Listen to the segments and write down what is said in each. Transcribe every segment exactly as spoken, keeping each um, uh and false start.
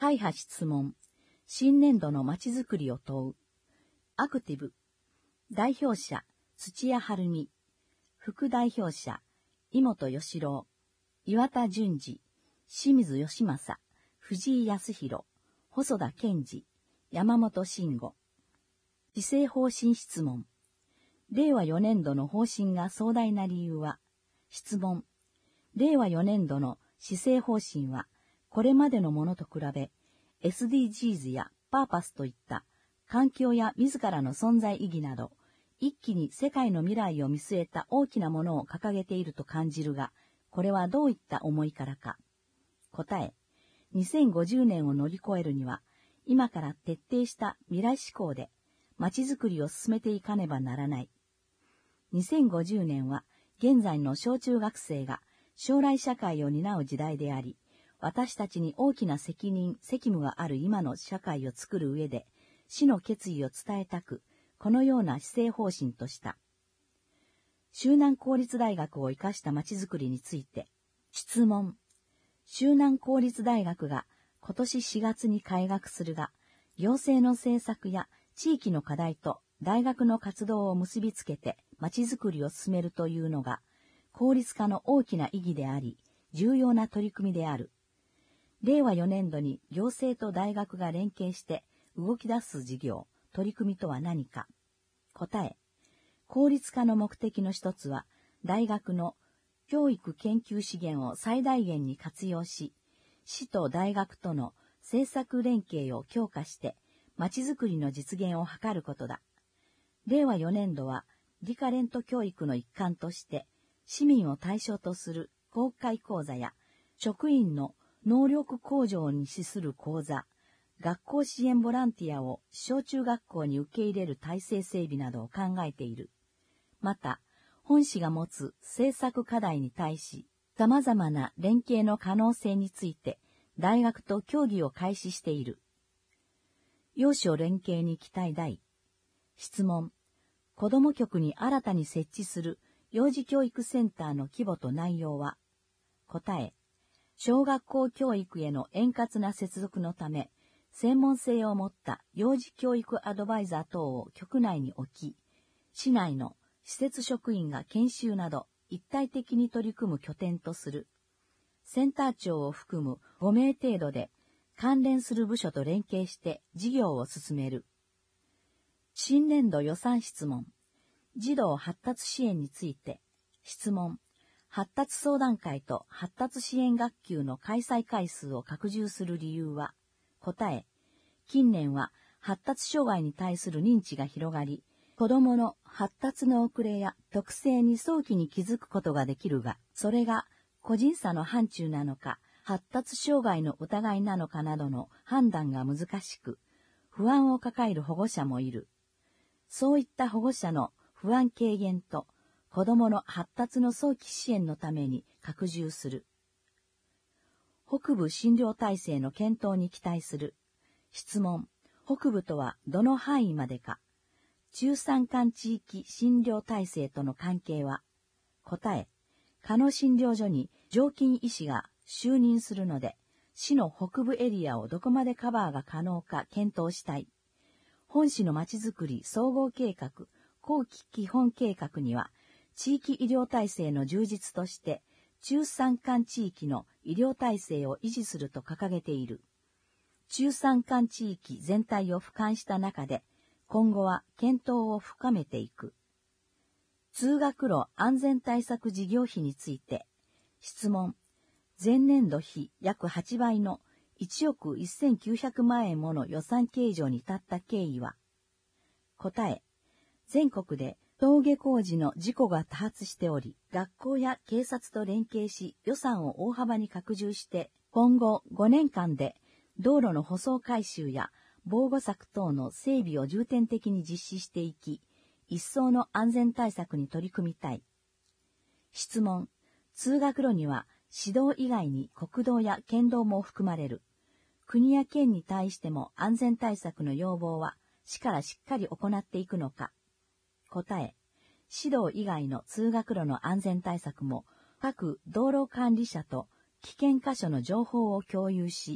会派質問。新年度のまちづくりを問う。アクティブ。代表者、土屋晴美。副代表者、井本義郎。岩田淳二。清水義正。藤井康弘。細田健二。山本慎吾。施政方針質問。れいわよねんどの方針が壮大な理由は、質問。れいわよねんどの施政方針は、これまでのものと比べ、エスディージーズ やパーパスといった環境や自らの存在意義など、一気に世界の未来を見据えた大きなものを掲げていると感じるが、これはどういった思いからか。答え、にせんごじゅうねんを乗り越えるには、今から徹底した未来志向で、街づくりを進めていかねばならない。にせんごじゅうねんは、現在の小中学生が将来社会を担う時代であり、私たちに大きな責任、責務がある今の社会を作る上で、市の決意を伝えたく、このような施政方針とした。周南公立大学を生かした街づくりについて、質問。周南公立大学が今年しがつに開学するが、行政の政策や地域の課題と大学の活動を結びつけて街づくりを進めるというのが、公立化の大きな意義であり、重要な取り組みである。れいわよねんどに行政と大学が連携して動き出す事業、取り組みとは何か。答え。公立化の目的の一つは、大学の教育研究資源を最大限に活用し、市と大学との政策連携を強化して、街づくりの実現を図ることだ。れいわよねんどは、リカレント教育の一環として、市民を対象とする公開講座や、職員の能力向上に資する講座、学校支援ボランティアを小中学校に受け入れる体制整備などを考えている。また、本市が持つ政策課題に対し、様々な連携の可能性について、大学と協議を開始している。要所連携に期待大。質問。子ども局に新たに設置する幼児教育センターの規模と内容は。答え。小学校教育への円滑な接続のため、専門性を持った幼児教育アドバイザー等を局内に置き、市内の施設職員が研修など一体的に取り組む拠点とする。センター長を含むごめい程度で関連する部署と連携して事業を進める。新年度予算質問。児童発達支援について。質問。発達相談会と発達支援学級の開催回数を拡充する理由は。答え。近年は発達障害に対する認知が広がり、子どもの発達の遅れや特性に早期に気づくことができるが、それが個人差の範疇なのか、発達障害の疑いなのかなどの判断が難しく、不安を抱える保護者もいる。そういった保護者の不安軽減と、子どもの発達の早期支援のために拡充する。北部診療体制の検討に期待する。質問。北部とはどの範囲までか。中山間地域診療体制との関係は。答え。加納診療所に常勤医師が就任するので、市の北部エリアをどこまでカバーが可能か検討したい。本市のまちづくり総合計画、後期基本計画には、地域医療体制の充実として、中山間地域の医療体制を維持すると掲げている。中山間地域全体を俯瞰した中で、今後は検討を深めていく。通学路安全対策事業費について、質問。前年度比約はちばいのいちおくせんきゅうひゃくまんえんもの予算計上に至った経緯は。答え。全国で登下校時の事故が多発しており、学校や警察と連携し予算を大幅に拡充して、今後ごねんかんで道路の舗装改修や防護柵等の整備を重点的に実施していき、一層の安全対策に取り組みたい。質問。通学路には市道以外に国道や県道も含まれる。国や県に対しても安全対策の要望は市からしっかり行っていくのか。答え。市道以外の通学路の安全対策も各道路管理者と危険箇所の情報を共有し、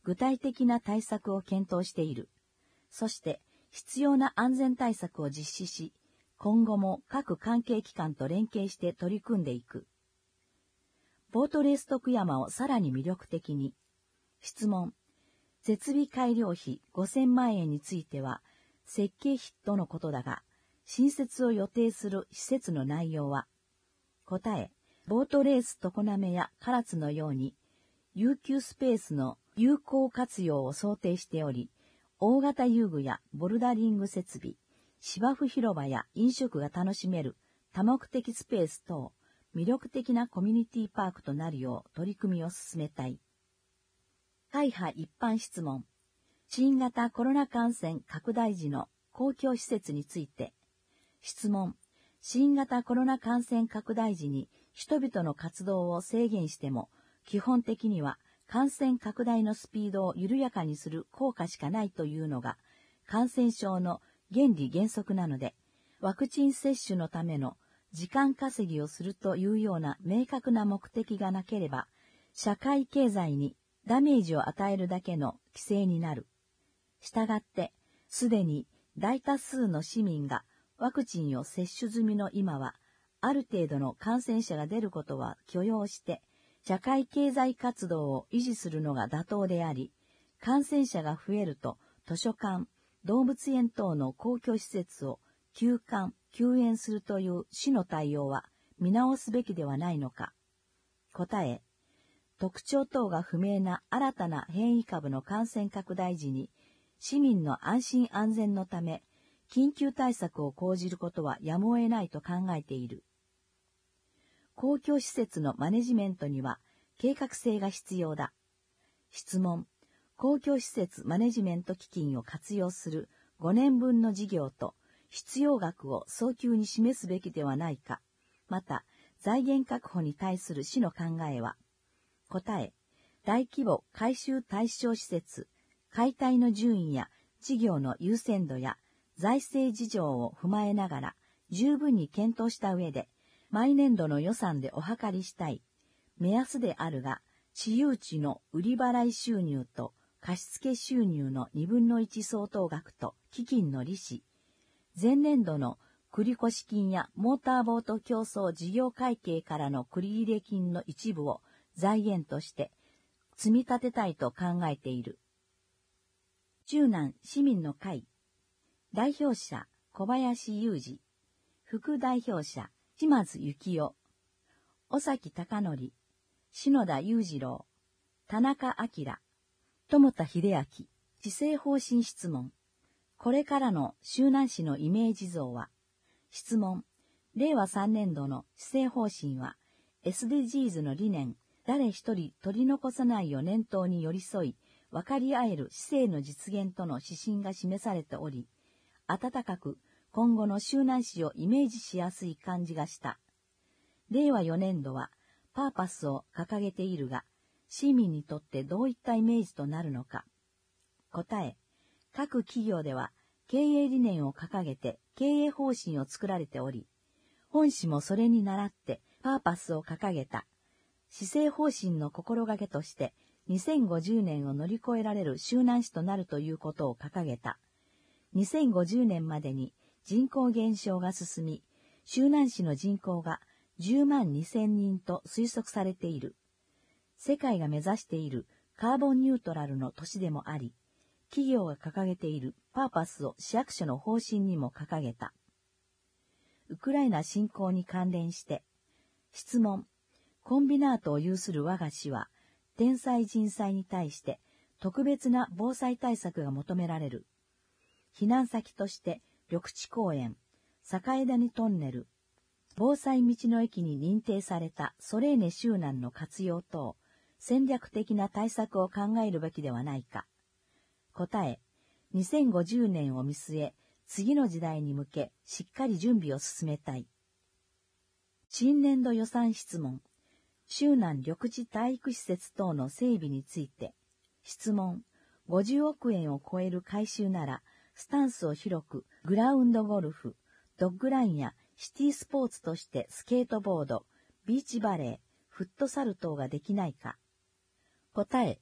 具体的な対策を検討している。そして必要な安全対策を実施し、今後も各関係機関と連携して取り組んでいく。ボートレース徳山をさらに魅力的に。質問。設備改良費ごせんまんえんについては、設計費とのことだが、新設を予定する施設の内容は。答え。ボートレース常滑や唐津のように、遊休スペースの有効活用を想定しており、大型遊具やボルダリング設備、芝生広場や飲食が楽しめる多目的スペース等、魅力的なコミュニティパークとなるよう取り組みを進めたい。会派一般質問。新型コロナ感染拡大時の公共施設について。質問。新型コロナ感染拡大時に人々の活動を制限しても、基本的には感染拡大のスピードを緩やかにする効果しかないというのが感染症の原理原則なので、ワクチン接種のための時間稼ぎをするというような明確な目的がなければ、社会経済にダメージを与えるだけの規制になる。したがって、すでに大多数の市民がワクチンを接種済みの今は、ある程度の感染者が出ることは許容して、社会経済活動を維持するのが妥当であり、感染者が増えると図書館、動物園等の公共施設を休館、休園するという市の対応は見直すべきではないのか。答え。特徴等が不明な新たな変異株の感染拡大時に、市民の安心安全のため、緊急対策を講じることはやむを得ないと考えている。公共施設のマネジメントには計画性が必要だ。質問。公共施設マネジメント基金を活用するごねんぶんの事業と必要額を早急に示すべきではないか。また、財源確保に対する市の考えは。答え。大規模改修対象施設、解体の順位や事業の優先度や財政事情を踏まえながら十分に検討した上で、毎年度の予算でお計りしたい目安であるが、私有地の売り払い収入と貸付収入のにぶんのいち相当額と基金の利子、前年度の繰越金やモーターボート競争事業会計からの繰入金の一部を財源として積み立てたいと考えている。中南市民の会代表者小林雄二、副代表者島津幸夫、尾崎貴則、篠田裕次郎、田中明、友田秀明、施政方針質問。これからの周南市のイメージ像は。質問。れいわさんねんどの施政方針は エスディージーズ の理念、誰一人取り残さないを念頭に寄り添い、分かり合える市政の実現との指針が示されており、温かく今後の周南市をイメージしやすい感じがした。れいわよねんどはパーパスを掲げているが、市民にとってどういったイメージとなるのか。答え。各企業では経営理念を掲げて経営方針を作られており、本市もそれに倣ってパーパスを掲げた。施政方針の心がけとしてにせんごじゅうねんを乗り越えられる周南市となるということを掲げた。にせんごじゅうねんまでに人口減少が進み、周南市の人口がじゅうまんにせんにんと推測されている。世界が目指しているカーボンニュートラルの都市でもあり、企業が掲げているパーパスを市役所の方針にも掲げた。ウクライナ侵攻に関連して、質問。コンビナートを有する我が市は、天災人災に対して特別な防災対策が求められる。避難先として緑地公園、栄谷トンネル、防災道の駅に認定されたソレーネ周南の活用等、戦略的な対策を考えるべきではないか。答え、にせんごじゅうねんを見据え、次の時代に向けしっかり準備を進めたい。新年度予算質問。周南緑地体育施設等の整備について。質問。ごじゅうおくえんを超える改修なら、スタンスを広くグラウンドゴルフ、ドッグランやシティスポーツとしてスケートボード、ビーチバレー、フットサル等ができないか。答え。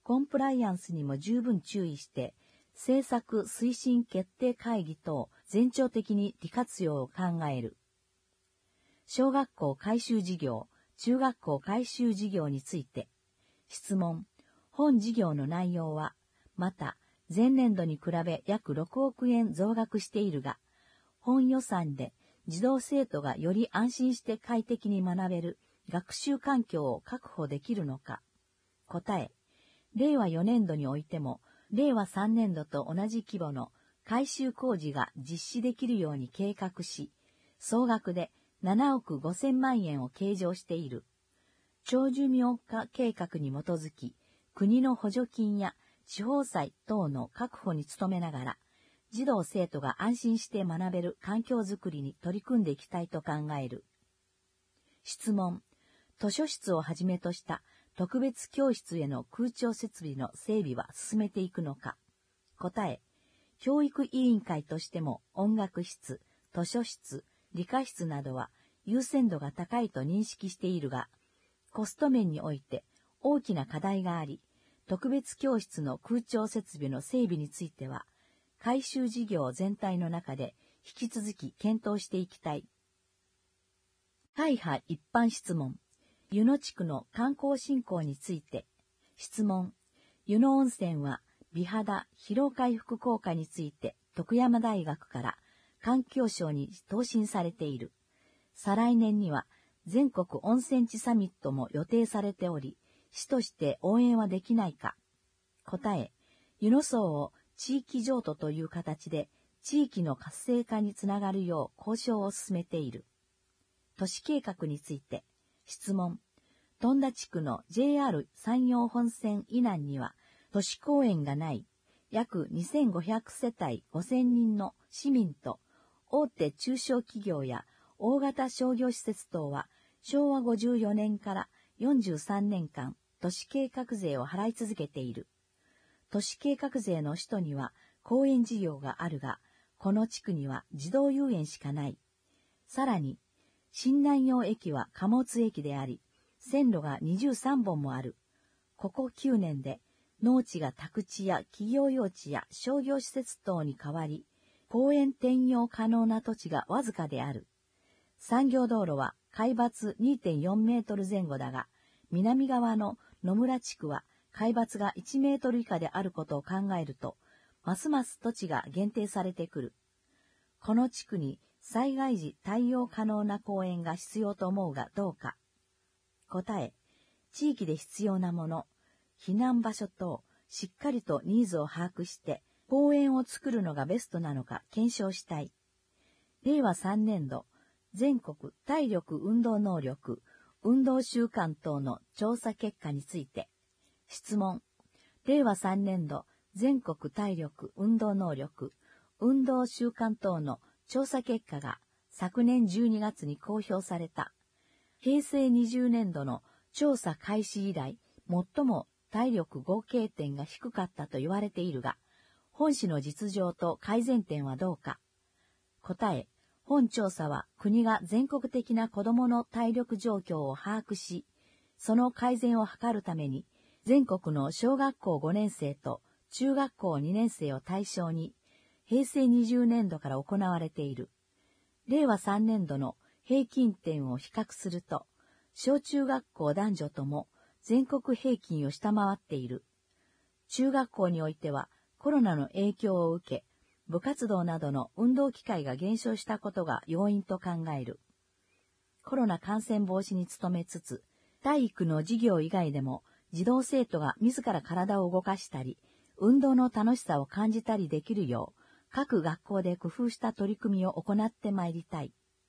コンプライアンスにも十分注意して、政策推進決定会議等全庁的に利活用を考える。小学校改修事業、中学校改修事業について、質問、本事業の内容は、また、前年度に比べ約ろくおくえん増額しているが、本予算で児童生徒がより安心して快適に学べる学習環境を確保できるのか。答え、れいわよねんどにおいても、れいわさんねんどと同じ規模の改修工事が実施できるように計画し、総額でななおくごせんまんえんを計上している。長寿命化計画に基づき、国の補助金や地方債等の確保に努めながら、児童生徒が安心して学べる環境づくりに取り組んでいきたいと考える。質問、図書室をはじめとした特別教室への空調設備の整備は進めていくのか。答え、教育委員会としても音楽室、図書室、理科室などは優先度が高いと認識しているが、コスト面において大きな課題があり、特別教室の空調設備の整備については、改修事業全体の中で引き続き検討していきたい。会派一般質問。湯野地区の観光振興について。質問。湯野温泉は美肌・疲労回復効果について徳山大学から環境省に答申されている。再来年には全国温泉地サミットも予定されており、市として応援はできないか。答え、湯野荘を地域譲渡という形で地域の活性化につながるよう交渉を進めている。都市計画について、質問。富田地区の ジェイアール 山陽本線以南には都市公園がない約にせんごひゃくせたいごせんにんの市民と大手中小企業や大型商業施設等はしょうわごじゅうよねんからよんじゅうさんねんかん都市計画税を払い続けている。都市計画税の使途には公園事業があるが、この地区には児童遊園しかない。さらに、新南陽駅は貨物駅であり、線路がにじゅうさんぼんもある。ここきゅうねんで、農地が宅地や企業用地や商業施設等に変わり、公園転用可能な土地がわずかである。産業道路は海抜 にてんよんメートルぜん後だが、南側の野村地区は海抜がいちメートル以下であることを考えると、ますます土地が限定されてくる。この地区に災害時対応可能な公園が必要と思うがどうか。答え、地域で必要なもの、避難場所等、しっかりとニーズを把握して、公園を作るのがベストなのか検証したい。れいわさんねんど、全国体力運動能力、運動習慣等の調査結果について。質問。れいわさんねんど、全国体力運動能力、運動習慣等の調査結果が昨年じゅうにがつに公表された。へいせいにじゅうねんどの調査開始以来、最も体力合計点が低かったと言われているが、本市の実情と改善点はどうか。答え、本調査は国が全国的な子どもの体力状況を把握し、その改善を図るために、全国の小学校ごねんせいと中学校にねんせいを対象に、へいせいにじゅうねんどから行われている。れいわさんねんどの平均点を比較すると、小中学校男女とも全国平均を下回っている。中学校においてはコロナの影響を受け、部活動などの運動機会が減少したことが要因と考える。コロナ感染防止に努めつつ、体育の授業以外でも児童生徒が自ら体を動かしたり、運動の楽しさを感じたりできるよう、各学校で工夫した取り組みを行ってまいりたい。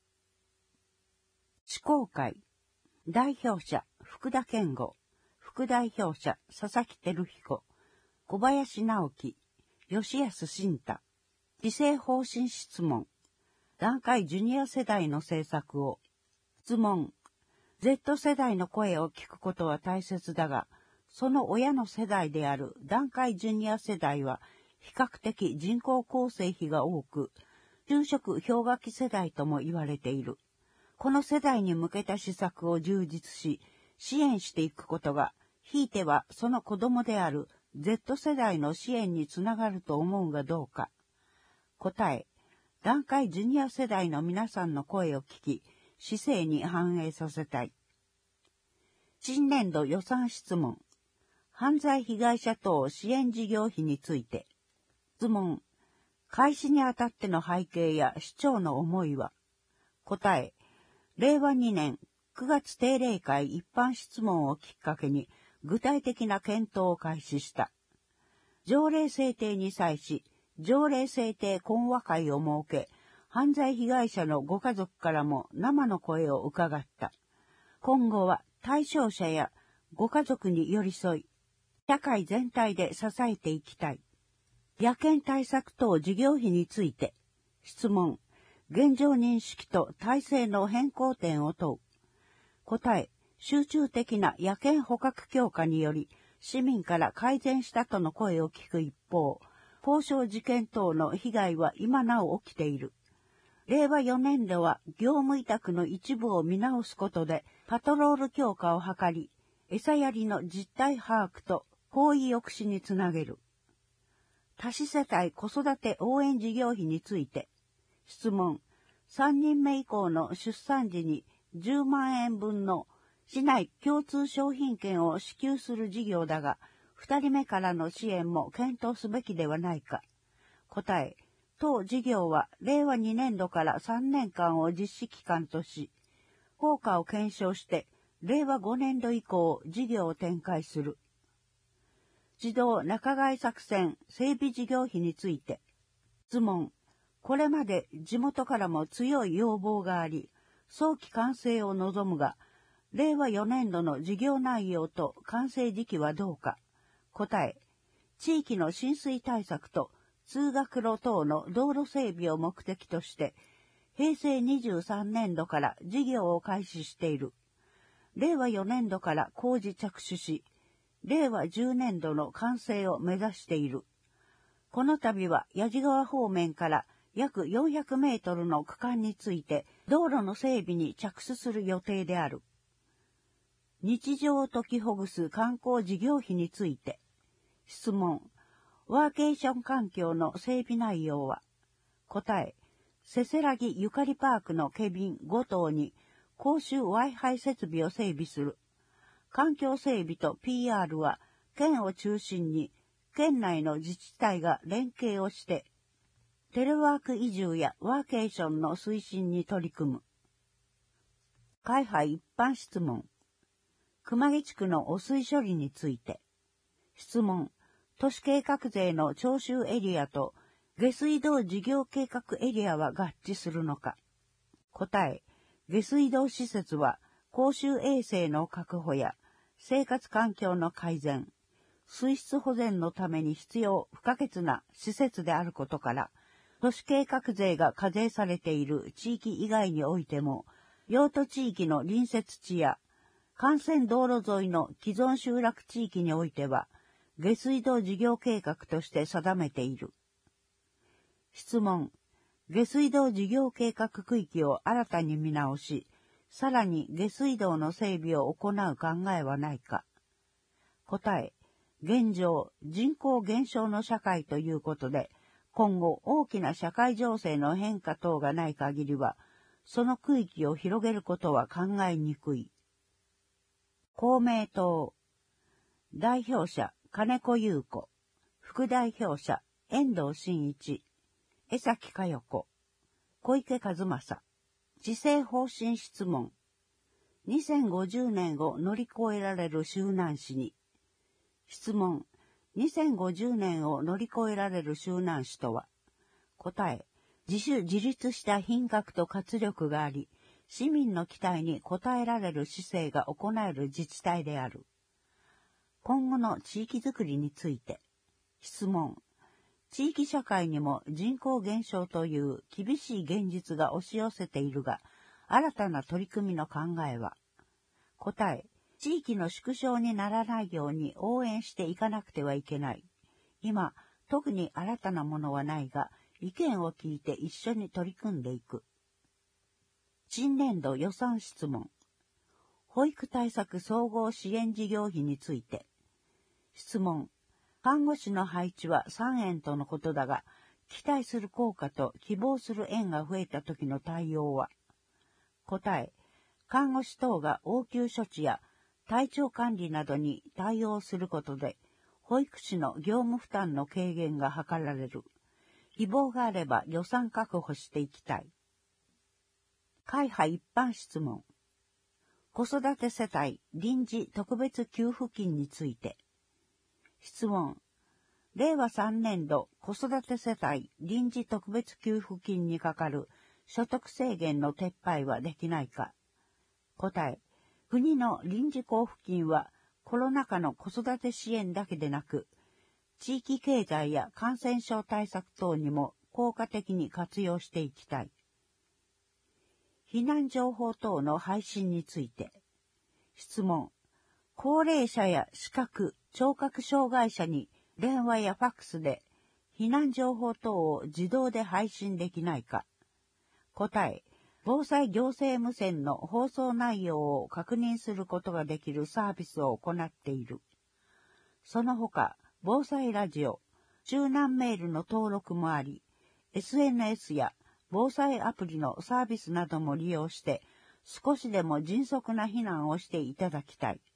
施行会。代表者、福田健吾。副代表者、佐々木照彦。小林直樹。吉安慎太。施政方針質問。団塊ジュニア世代の政策を。質問。Z 世代の声を聞くことは大切だが、その親の世代である団塊ジュニア世代は、比較的人口構成比が多く、就職氷河期世代とも言われている。この世代に向けた施策を充実し、支援していくことがひいてはその子供である Z 世代の支援につながると思うがどうか。答え、団塊ジュニア世代の皆さんの声を聞き、市政に反映させたい。新年度予算質問。犯罪被害者等支援事業費について。質問。開始にあたっての背景や市長の思いは。答え。れいわにねんくがつ定例会一般質問をきっかけに具体的な検討を開始した。条例制定に際し、条例制定懇話会を設け、犯罪被害者のご家族からも生の声を伺った。今後は対象者やご家族に寄り添い、社会全体で支えていきたい。野犬対策等事業費について、質問、現状認識と体制の変更点を問う。答え、集中的な野犬捕獲強化により、市民から改善したとの声を聞く一方、交渉事件等の被害は今なお起きている。れいわよねん度は業務委託の一部を見直すことで、パトロール強化を図り、餌やりの実態把握と行為抑止につなげる。多子世帯子育て応援事業費について、質問、さんにんめ以降の出産時にじゅうまんえんぶんの市内共通商品券を支給する事業だが、ふたりめからの支援も検討すべきではないか。答え、当事業はれいわにねん度からさんねんかんを実施期間とし、効果を検証してれいわごねん度以降事業を展開する。児童仲買作戦整備事業費について、質問、これまで地元からも強い要望があり、早期完成を望むが、れいわよねん度の事業内容と完成時期はどうか。答え、地域の浸水対策と通学路等の道路整備を目的として、へいせいにじゅうさんねん度から事業を開始している。れいわよねん度から工事着手し、れいわじゅうねん度の完成を目指している。この度は矢地川方面から約よんひゃくメートルの区間について道路の整備に着手する予定である。日常を解きほぐす観光事業費について、質問、ワーケーション環境の整備内容は、答え、せせらぎゆかりパークのケビンご棟に公衆 Wi-Fi 設備を整備する。環境整備と ピーアール は県を中心に県内の自治体が連携をして、テレワーク移住やワーケーションの推進に取り組む。会派一般質問。熊木地区の汚水処理について。質問。都市計画税の徴収エリアと下水道事業計画エリアは合致するのか。答え。下水道施設は公衆衛生の確保や生活環境の改善、水質保全のために必要不可欠な施設であることから、都市計画税が課税されている地域以外においても、用途地域の隣接地や幹線道路沿いの既存集落地域においては、下水道事業計画として定めている。質問。下水道事業計画区域を新たに見直し、さらに下水道の整備を行う考えはないか。答え。現状、人口減少の社会ということで、今後大きな社会情勢の変化等がない限りは、その区域を広げることは考えにくい。公明党。代表者、金子優子。副代表者、遠藤真一。江崎佳代子。小池和正。施政方針質問。にせんごじゅうねんを乗り越えられる周南市に。質問。にせんごじゅうねんを乗り越えられる周南市とは。答え。自主自立した品格と活力があり、市民の期待に応えられる市政が行える自治体である。今後の地域づくりについて。質問。地域社会にも人口減少という厳しい現実が押し寄せているが、新たな取り組みの考えは。答え。地域の縮小にならないように応援していかなくてはいけない。今、特に新たなものはないが、意見を聞いて一緒に取り組んでいく。新年度予算質問。 保育対策総合支援事業費について。質問。看護師の配置はさんえんとのことだが、期待する効果と希望する園が増えた時の対応は。答え。看護師等が応急処置や体調管理などに対応することで、保育士の業務負担の軽減が図られる。希望があれば予算確保していきたい。会派一般質問。子育て世帯臨時特別給付金について。質問。れいわさんねんど子育て世帯臨時特別給付金にかかる所得制限の撤廃はできないか。答え。国の臨時交付金はコロナ禍の子育て支援だけでなく、地域経済や感染症対策等にも効果的に活用していきたい。避難情報等の配信について。質問。高齢者や視覚、聴覚障害者に電話やファックスで避難情報等を自動で配信できないか。答え。防災行政無線の放送内容を確認することができるサービスを行っている。その他、防災ラジオ、中南メールの登録もあり、エスエヌエス や防災アプリのサービスなども利用して、少しでも迅速な避難をしていただきたい。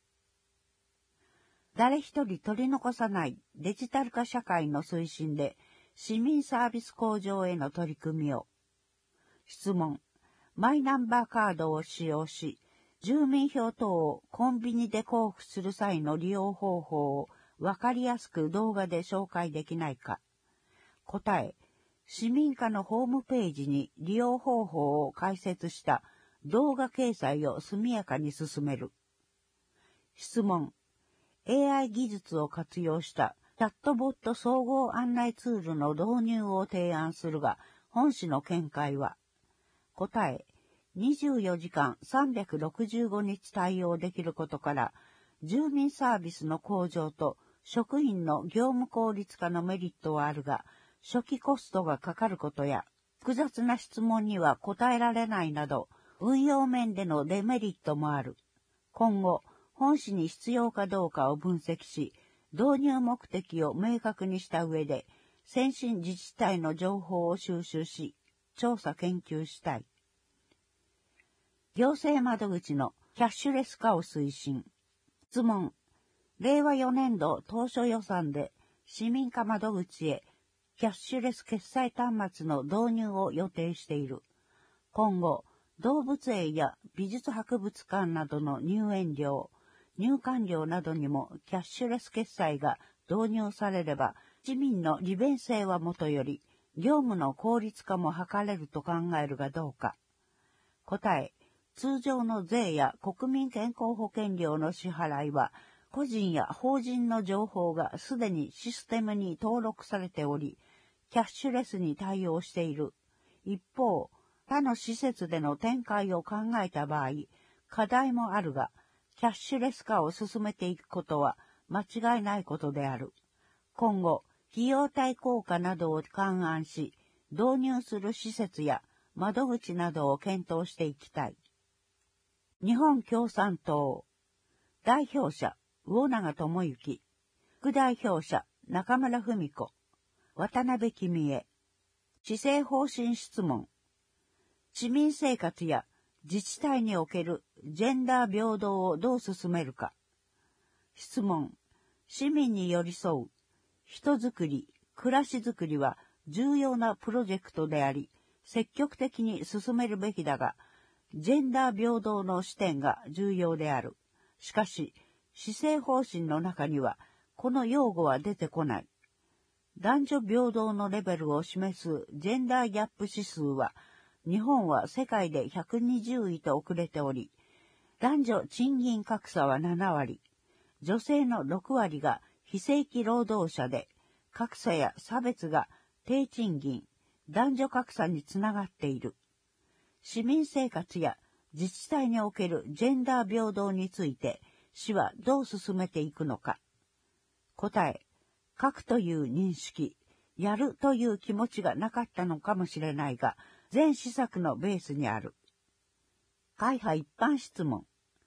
誰一人取り残さないデジタル化社会の推進で、市民サービス向上への取り組みを。質問。マイナンバーカードを使用し、住民票等をコンビニで交付する際の利用方法をわかりやすく動画で紹介できないか。答え。市民課のホームページに利用方法を解説した動画掲載を速やかに進める。質問。エーアイ 技術を活用したチャットボット総合案内ツールの導入を提案するが、本氏の見解は。答え。にじゅうよじかんさんびゃくろくじゅうごにち対応できることから、住民サービスの向上と職員の業務効率化のメリットはあるが、初期コストがかかることや、複雑な質問には答えられないなど、運用面でのデメリットもある。今後、本氏に必要かどうかを分析し、導入目的を明確にした上で、先進自治体の情報を収集し、調査研究したい。行政窓口のキャッシュレス化を推進。質問。れいわよねんど当初予算で市民課窓口へキャッシュレス決済端末の導入を予定している。今後、動物園や美術博物館などの入園料、入館料などにもキャッシュレス決済が導入されれば、市民の利便性はもとより、業務の効率化も図れると考えるがどうか。答え。通常の税や国民健康保険料の支払いは、個人や法人の情報がすでにシステムに登録されており、キャッシュレスに対応している。一方、他の施設での展開を考えた場合、課題もあるが、キャッシュレス化を進めていくことは間違いないことである。今後、費用対効果などを勘案し、導入する施設や窓口などを検討していきたい。日本共産党代表者魚永智之、副代表者中村文子、渡辺公恵、施政方針質問。市民生活や自治体におけるジェンダー平等をどう進めるか。質問。市民に寄り添う人づくり、暮らしづくりは重要なプロジェクトであり、積極的に進めるべきだが、ジェンダー平等の視点が重要である。しかし、施政方針の中には、この用語は出てこない。男女平等のレベルを示すジェンダーギャップ指数は、日本は世界でひゃくにじゅういと遅れており、男女賃金格差はななわり、女性のろくわりが非正規労働者で、格差や差別が低賃金、男女格差につながっている。市民生活や自治体におけるジェンダー平等について、市はどう進めていくのか。答え、書くという認識、やるという気持ちがなかったのかもしれないが、全施策のベースにある。会派一般質問。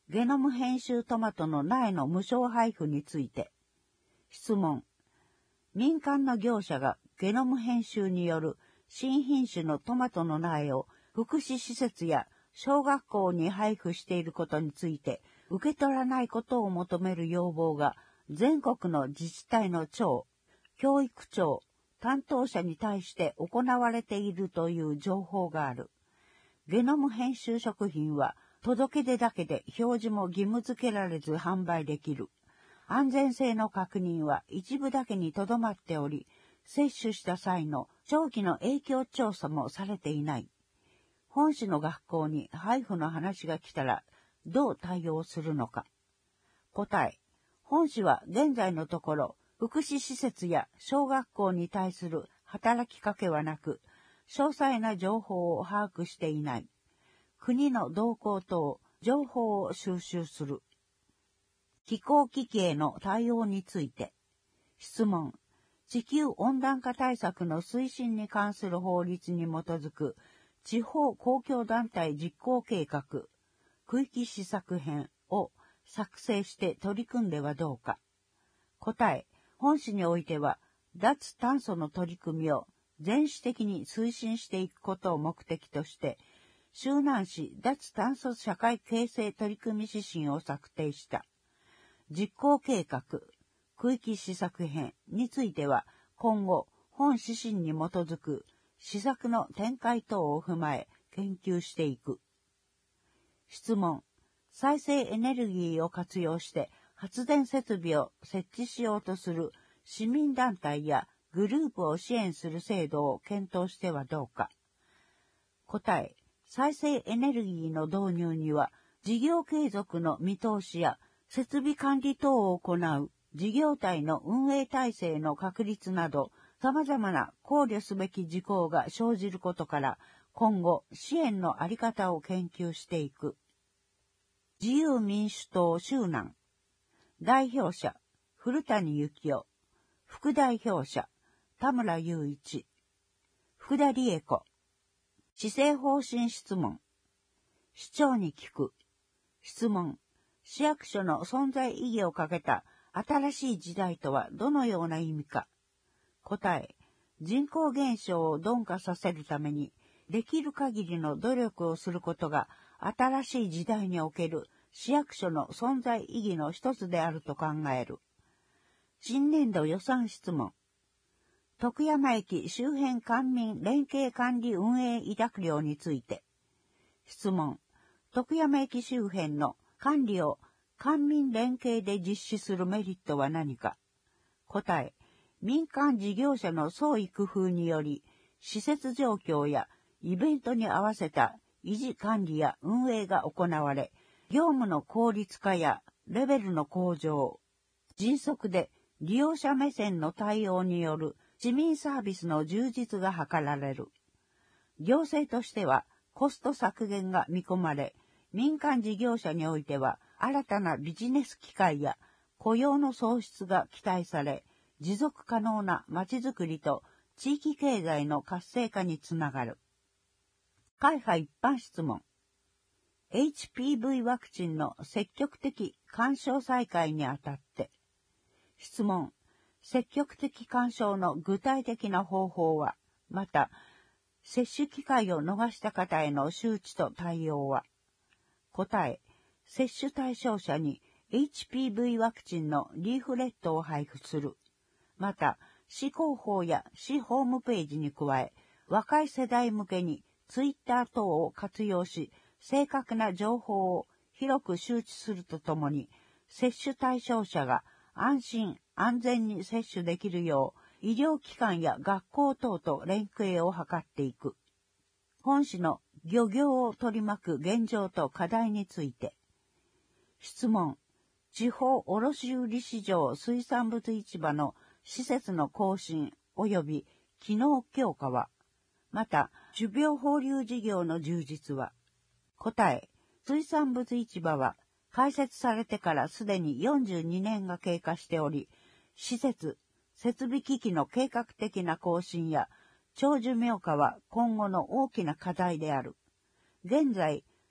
ゲノム編集トマトの苗の無償配布について。質問。民間の業者がゲノム編集による新品種のトマトの苗を福祉施設や小学校に配布していることについて受け取らないことを求める要望が全国の自治体の長、教育長、担当者に対して行われているという情報がある。ゲノム編集食品は届け出だけで表示も義務付けられず販売できる。安全性の確認は一部だけにとどまっており、接種した際の長期の影響調査もされていない。本市の学校に配布の話が来たらどう対応するのか。答え。本市は現在のところ福祉施設や小学校に対する働きかけはなく、詳細な情報を把握していない。国の動向等、情報を収集する。気候危機への対応について。質問。地球温暖化対策の推進に関する法律に基づく地方公共団体実行計画、区域施策編を作成して取り組んではどうか。答え。本市においては、脱炭素の取り組みを全市的に推進していくことを目的として、周南市脱炭素社会形成取り組み指針を策定した。実行計画、区域施策編については、今後、本指針に基づく施策の展開等を踏まえ研究していく。質問。再生エネルギーを活用して発電設備を設置しようとする市民団体やグループを支援する制度を検討してはどうか。答え。再生エネルギーの導入には、事業継続の見通しや設備管理等を行う事業体の運営体制の確立など、様々な考慮すべき事項が生じることから、今後支援のあり方を研究していく。自由民主党周南。代表者、古谷幸夫。副代表者、田村雄一。福田理恵子。施政方針質問。市長に聞く。質問。市役所の存在意義をかけた新しい時代とはどのような意味か。答え。人口減少を鈍化させるために、できる限りの努力をすることが新しい時代における市役所の存在意義の一つであると考える。新年度予算質問。徳山駅周辺官民連携管理運営委託料について。質問。徳山駅周辺の管理を官民連携で実施するメリットは何か。答え。民間事業者の創意工夫により、施設状況やイベントに合わせた維持管理や運営が行われ、業務の効率化やレベルの向上、迅速で利用者目線の対応による市民サービスの充実が図られる。行政としてはコスト削減が見込まれ、民間事業者においては新たなビジネス機会や雇用の創出が期待され、持続可能なまちづくりと地域経済の活性化につながる。会派一般質問。エイチピーブイ ワクチンの積極的勧奨再開にあたって。質問。積極的勧奨の具体的な方法は、また、接種機会を逃した方への周知と対応は。答え。接種対象者に エイチピーブイ ワクチンのリーフレットを配布する。また、市広報や市ホームページに加え、若い世代向けにツイッター等を活用し、正確な情報を広く周知するとともに、接種対象者が安心安全に接種できるよう、医療機関や学校等と連携を図っていく。本市の漁業を取り巻く現状と課題について。質問。地方卸売市場水産物市場の施設の更新及び機能強化は、また、種苗放流事業の充実は。答え。水産物市場は開設されてからすでによんじゅうにねんが経過しており、施設、設備機器の計画的な更新や長寿苗化は今後の大きな課題である。現在、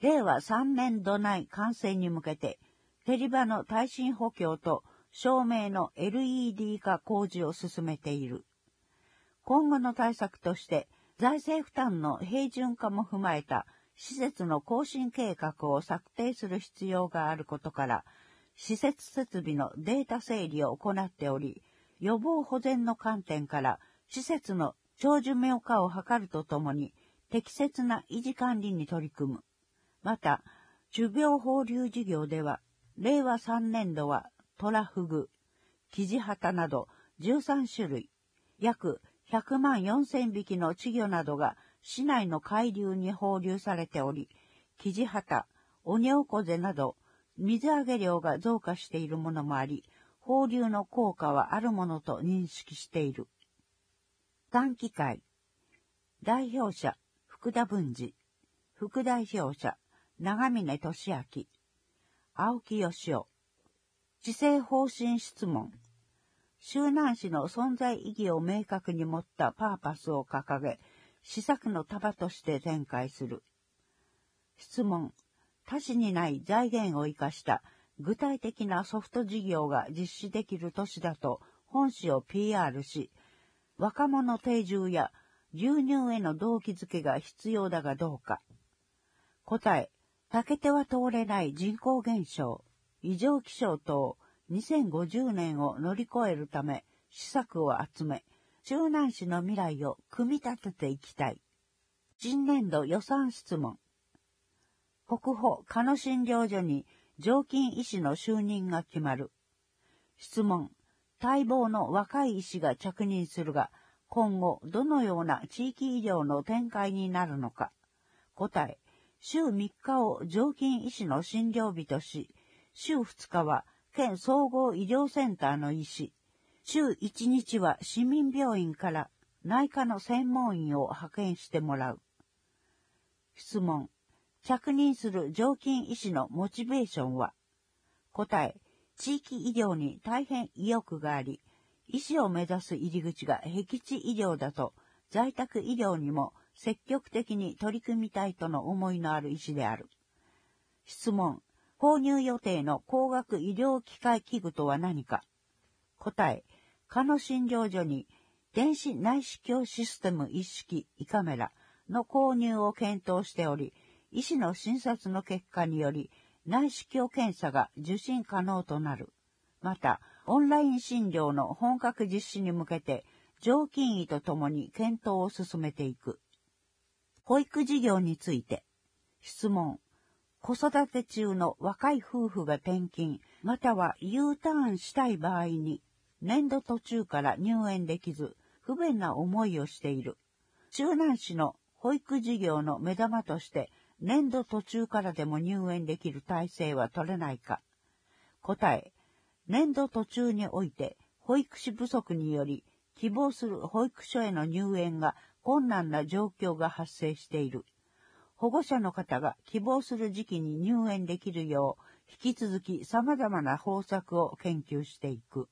れいわさんねん度内完成に向けて、テリ場の耐震補強と照明の エルイーディー 化工事を進めている。今後の対策として、財政負担の平準化も踏まえた施設の更新計画を策定する必要があることから、施設設備のデータ整理を行っており、予防保全の観点から施設の長寿命化を図るとともに、適切な維持管理に取り組む。また、種苗放流事業では、れいわさんねん度はトラフグ、キジハタなどじゅうさんしゅるい、約ひゃくまんよんせんびきの稚魚などが市内の海流に放流されており、キジハタ、オニオコゼなど水揚げ量が増加しているものもあり、放流の効果はあるものと認識している。短期会。代表者、福田文治。副代表者、長峰俊明。青木義雄。施政方針質問。周南市の存在意義を明確に持ったパーパスを掲げ、施策の束として展開する。質問。他市にない財源を生かした具体的なソフト事業が実施できる都市だと本市を ピーアール し、若者定住や流入への動機づけが必要だがどうか。答え。避けては通れない人口減少、異常気象等にせんごじゅうねんを乗り越えるため施策を集め、周南市の未来を組み立てていきたい。新年度予算質問。国保鹿野診療所に常勤医師の就任が決まる。質問。待望の若い医師が着任するが、今後どのような地域医療の展開になるのか。答え。週みっかを常勤医師の診療日とし、週ふつかは県総合医療センターの医師、週いちにちは市民病院から内科の専門医を派遣してもらう。質問。着任する常勤医師のモチベーションは？答え。地域医療に大変意欲があり、医師を目指す入り口が僻地医療だと、在宅医療にも積極的に取り組みたいとの思いのある医師である。質問。購入予定の高額医療機械器具とは何か。答え。鹿野診療所に電子内視鏡システム一式胃カメラの購入を検討しており、医師の診察の結果により内視鏡検査が受診可能となる。また、オンライン診療の本格実施に向けて、常勤医とともに検討を進めていく。保育事業について。質問。子育て中の若い夫婦が転勤、または U ターンしたい場合に、年度途中から入園できず、不便な思いをしている。周南市の保育事業の目玉として、年度途中からでも入園できる体制は取れないか。答え。年度途中において、保育士不足により、希望する保育所への入園が困難な状況が発生している。保護者の方が希望する時期に入園できるよう、引き続き様々な方策を研究していく。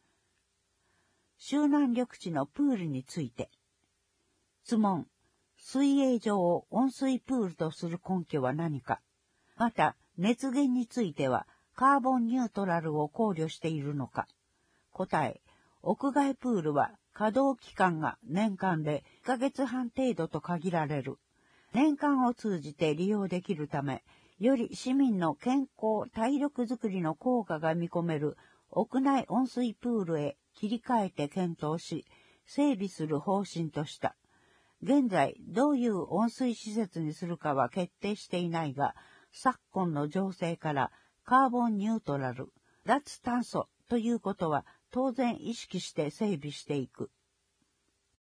周南緑地のプールについて。質問。水泳場を温水プールとする根拠は何か。また、熱源については、カーボンニュートラルを考慮しているのか。答え。屋外プールは稼働期間が年間でいっかげつはん程度と限られる。年間を通じて利用できるため、より市民の健康・体力づくりの効果が見込める屋内温水プールへ切り替えて検討し、整備する方針とした。現在、どういう温水施設にするかは決定していないが、昨今の情勢からカーボンニュートラル、脱炭素ということは当然意識して整備していく。